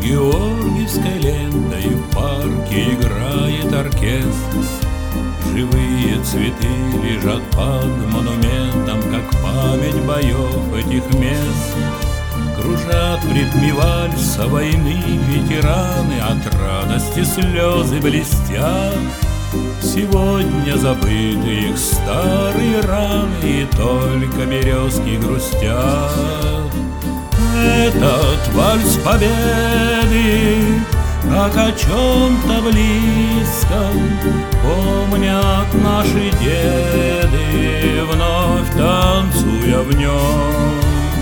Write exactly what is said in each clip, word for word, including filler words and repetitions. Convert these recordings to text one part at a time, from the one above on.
георгиевской лентой в парке играет оркестр. Живые цветы лежат под монументом, как память боев этих мест. Кружат в ритме вальса войны ветераны, от радости слезы блестят. Сегодня забыты их старые раны, и только березки грустят. Этот вальс победы, как о чем-то близком, помнят наши деды, вновь танцуя в нем.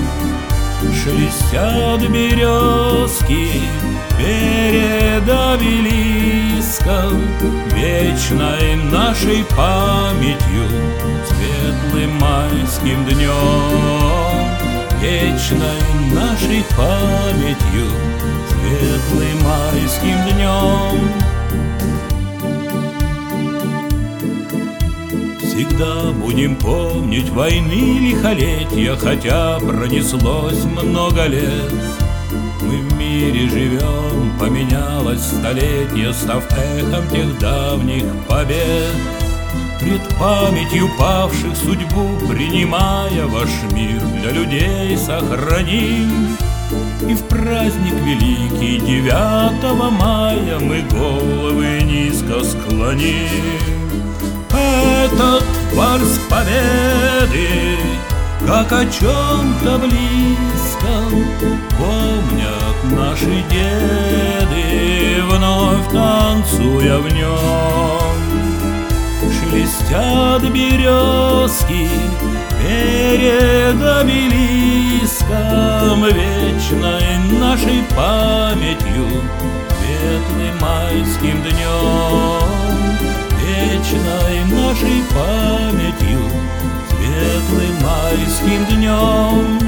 Шелестят березки перед обелиском, вечной нашей памятью, светлым майским днем. Вечной нашей памятью, светлым майским днем. Всегда будем помнить войны лихолетия, хотя пронеслось много лет. Мы в мире живем, поменялось столетие, став эхом тех давних побед. Пред памятью павших судьбу принимая, ваш мир для людей сохраним. И в праздник великий девятого мая мы головы низко склоним. Этот вальс победы, как о чем-то близком, помнят наши деды, вновь танцуя в нем. Шелестят березки перед обелиском, вечной нашей памятью, светлым майским днем. Вечной нашей памятью, светлым майским днем.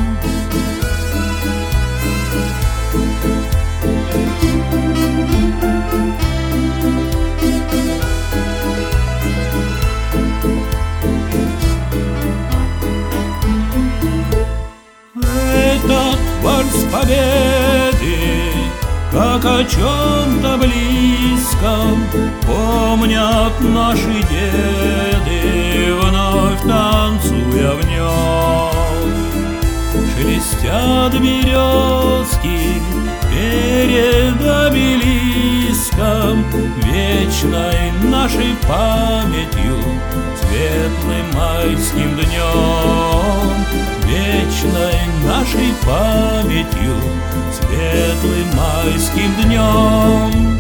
Этот вальс победы, как о чем-то близком, помнят наши деды, вновь танцуя в нем. Шелестят березки перед обелиском, вечной нашей памятью, светлым майским днем. Вечной нашей памятью, светлым майским днем.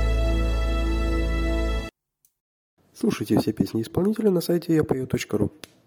Слушайте все песни исполнителя на сайте я пою точка ру.